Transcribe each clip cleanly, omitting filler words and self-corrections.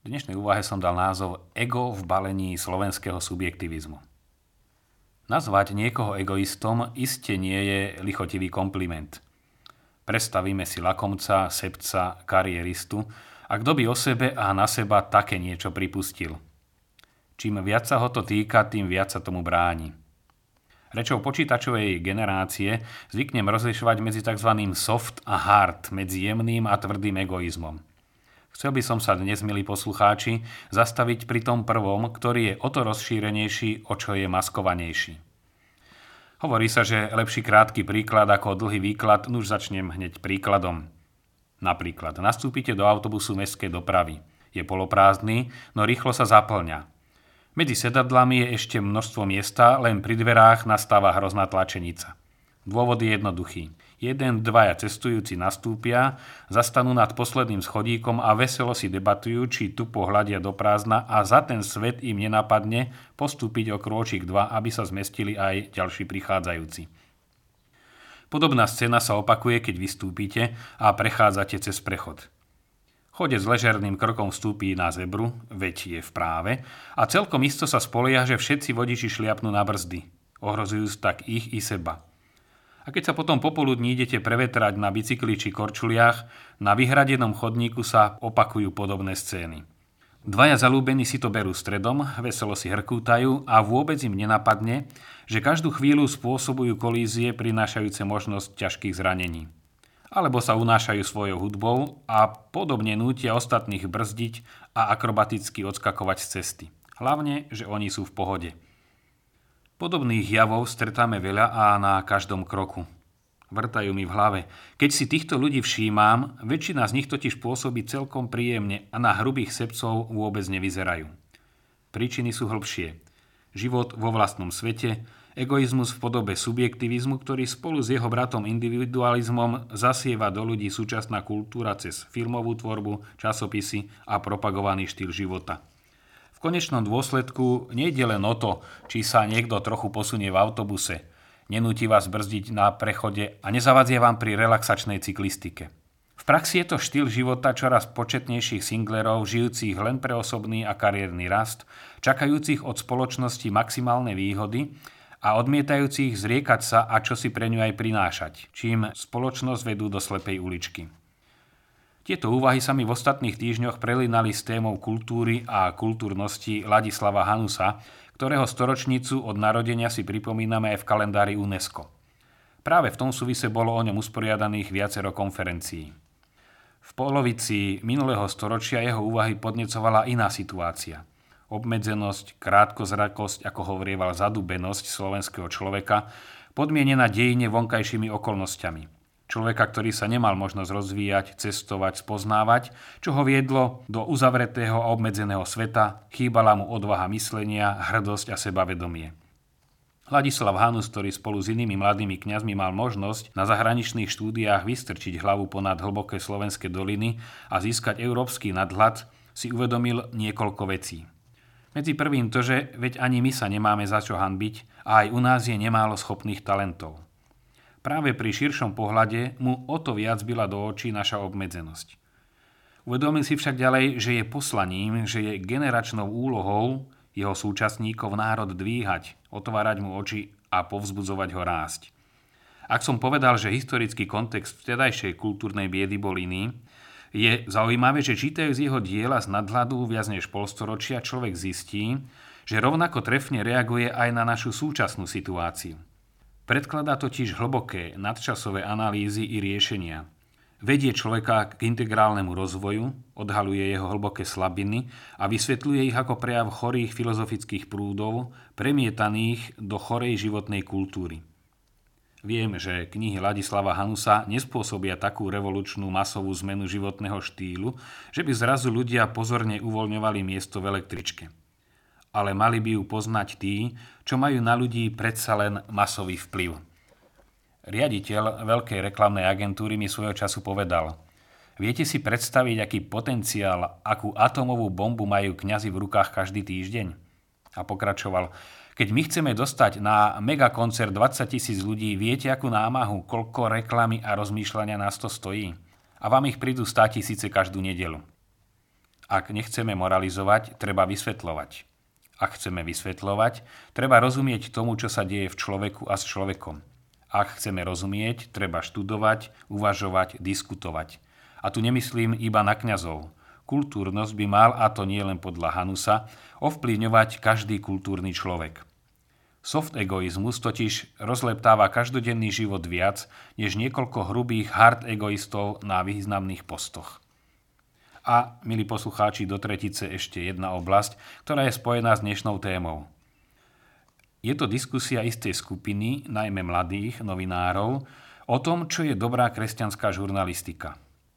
Dnešnej úvahe som dal názov Ego v balení slovenského subjektivizmu. Nazvať niekoho egoistom iste nie je lichotivý kompliment. Predstavíme si lakomca, sebca, kariéristu a kto by o sebe a na seba také niečo pripustil. Čím viac sa ho to týka, tým viac sa tomu bráni. Rečou počítačovej generácie zvyknem rozlišovať medzi tzv. Soft a hard, medzi jemným a tvrdým egoizmom. Chcel by som sa dnes, milí poslucháči, zastaviť pri tom prvom, ktorý je o to rozšírenejší, o čo je maskovanejší. Hovorí sa, že lepší krátky príklad ako dlhý výklad, nuž začnem hneď príkladom. Napríklad, nastúpite do autobusu mestskej dopravy. Je poloprázdny, no rýchlo sa zaplňa. Medzi sedadlami je ešte množstvo miesta, len pri dverách nastáva hrozná tlačenica. Dôvod je jednoduchý. Dvaja cestujúci nastúpia, zastanú nad posledným schodíkom a veselo si debatujú, či tu pohľadia do prázdna a za ten svet im nenapadne postúpiť o krôčik 2, aby sa zmestili aj ďalší prichádzajúci. Podobná scéna sa opakuje, keď vystúpite a prechádzate cez prechod. Chodec s ležerným krokom vstúpí na zebru, veď je v práve, a celkom isto sa spolieha, že všetci vodiči šliapnú na brzdy, ohrozujúc tak ich i seba. A keď sa potom popoludní idete prevetrať na bicykli či korčuliach, na vyhradenom chodníku sa opakujú podobné scény. Dvaja zalúbení si to berú stredom, veselo si hrkútajú a vôbec im nenapadne, že každú chvíľu spôsobujú kolízie prinášajúce možnosť ťažkých zranení. Alebo sa unášajú svojou hudbou a podobne nútia ostatných brzdiť a akrobaticky odskakovať z cesty. Hlavne, že oni sú v pohode. Podobných javov stretáme veľa a na každom kroku. Vrtajú mi v hlave. Keď si týchto ľudí všímam, väčšina z nich totiž pôsobí celkom príjemne a na hrubých sebcov vôbec nevyzerajú. Príčiny sú hlbšie. Život vo vlastnom svete, egoizmus v podobe subjektivizmu, ktorý spolu s jeho bratom individualizmom zasieva do ľudí súčasná kultúra cez filmovú tvorbu, časopisy a propagovaný štýl života. V konečnom dôsledku nejde len o to, či sa niekto trochu posunie v autobuse, nenúti vás brzdiť na prechode a nezavadzie vám pri relaxačnej cyklistike. V praxi je to štýl života čoraz početnejších singlerov, žijúcich len pre osobný a kariérny rast, čakajúcich od spoločnosti maximálne výhody a odmietajúcich zriekať sa a čo si pre ňu aj prinášať, čím spoločnosť vedú do slepej uličky. Tieto úvahy sa mi v ostatných týždňoch prelinali s témou kultúry a kultúrnosti Ladislava Hanusa, ktorého storočnicu od narodenia si pripomíname aj v kalendári UNESCO. Práve v tom súvise bolo o ňom usporiadaných viacero konferencií. V polovici minulého storočia jeho úvahy podnecovala iná situácia. Obmedzenosť, krátkozrakosť, ako hovorieval zadubenosť slovenského človeka, podmienená dejine vonkajšími okolnostiami. Človeka, ktorý sa nemal možnosť rozvíjať, cestovať, spoznávať, čo ho viedlo do uzavretého a obmedzeného sveta, chýbala mu odvaha myslenia, hrdosť a sebavedomie. Ladislav Hanus, ktorý spolu s inými mladými kňazmi mal možnosť na zahraničných štúdiách vystrčiť hlavu ponad hlboké slovenské doliny a získať európsky nadhľad, si uvedomil niekoľko vecí. Medzi prvým to, že veď ani my sa nemáme za čo hanbiť a aj u nás je nemálo schopných talentov. Práve pri širšom pohľade mu o to viac bila do očí naša obmedzenosť. Uvedomil si však ďalej, že je poslaním, že je generačnou úlohou jeho súčasníkov národ dvíhať, otvárať mu oči a povzbudzovať ho rásť. Ak som povedal, že historický kontext vtedajšej kultúrnej biedy bol iný, je zaujímavé, že čítajúc jeho diela z nadhľadu viac než polstoročia človek zistí, že rovnako trefne reaguje aj na našu súčasnú situáciu. Predkladá totiž hlboké nadčasové analýzy i riešenia. Vedie človeka k integrálnemu rozvoju, odhaľuje jeho hlboké slabiny a vysvetľuje ich ako prejav chorých filozofických prúdov, premietaných do chorej životnej kultúry. Viem, že knihy Ladislava Hanusa nespôsobia takú revolučnú masovú zmenu životného štýlu, že by zrazu ľudia pozorne uvoľňovali miesto v električke. Ale mali by ju poznať tí, čo majú na ľudí predsa len masový vplyv. Riaditeľ veľkej reklamnej agentúry mi svojho času povedal: viete si predstaviť, aký potenciál, akú atómovú bombu majú kňazi v rukách každý týždeň? A pokračoval: keď my chceme dostať na megakoncert 20 000 ľudí, viete, akú námahu, koľko reklamy a rozmýšľania nás to stojí? A vám ich prídu 100 000 každú nedeľu. Ak nechceme moralizovať, treba vysvetľovať. Ak chceme vysvetľovať, treba rozumieť tomu, čo sa deje v človeku a s človekom. Ak chceme rozumieť, treba študovať, uvažovať, diskutovať. A tu nemyslím iba na kňazov. Kultúrnosť by mal, a to nie len podľa Hanusa, ovplyvňovať každý kultúrny človek. Soft egoizmus totiž rozleptáva každodenný život viac, než niekoľko hrubých hard egoistov na významných postoch. A, milí poslucháči, do tretice ešte jedna oblasť, ktorá je spojená s dnešnou témou. Je to diskusia istej skupiny, najmä mladých novinárov, o tom, čo je dobrá kresťanská žurnalistika.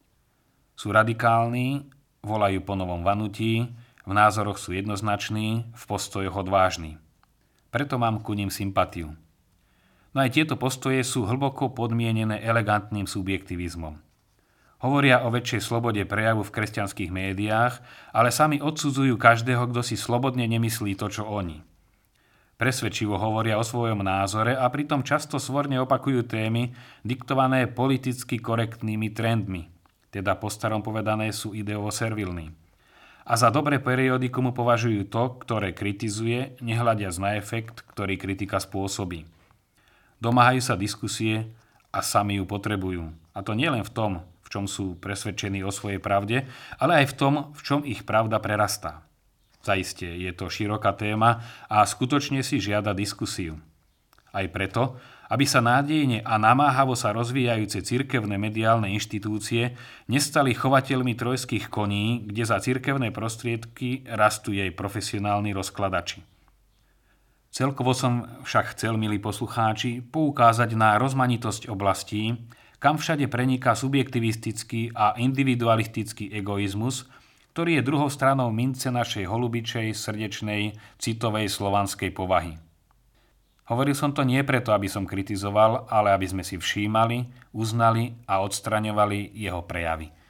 Sú radikálni, volajú po novom vanutí, v názoroch sú jednoznační, v postojoch odvážni. Preto mám ku nim sympatiu. No aj tieto postoje sú hlboko podmienené elegantným subjektivizmom. Hovoria o väčšej slobode prejavu v kresťanských médiách, ale sami odsudzujú každého, kto si slobodne nemyslí to, čo oni. Presvedčivo hovoria o svojom názore a pritom často svorne opakujú témy diktované politicky korektnými trendmi, teda po starom povedané sú ideovo servilní. A za dobré periodikum považujú to, ktoré kritizuje, nehľadiac na efekt, ktorý kritika spôsobí. Domáhajú sa diskusie a sami ju potrebujú. A to nie len v tom, v čom sú presvedčení o svojej pravde, ale aj v tom, v čom ich pravda prerastá. Zaiste je to široká téma a skutočne si žiada diskusiu. Aj preto, aby sa nádejne a namáhavo sa rozvíjajúce cirkevné mediálne inštitúcie nestali chovateľmi trojských koní, kde za cirkevné prostriedky rastú jej profesionálni rozkladači. Celkovo som však chcel, milí poslucháči, poukázať na rozmanitosť oblastí, kam všade preniká subjektivistický a individualistický egoizmus, ktorý je druhou stranou mince našej holubičej, srdečnej, citovej slovanskej povahy. Hovoril som to nie preto, aby som kritizoval, ale aby sme si všímali, uznali a odstraňovali jeho prejavy.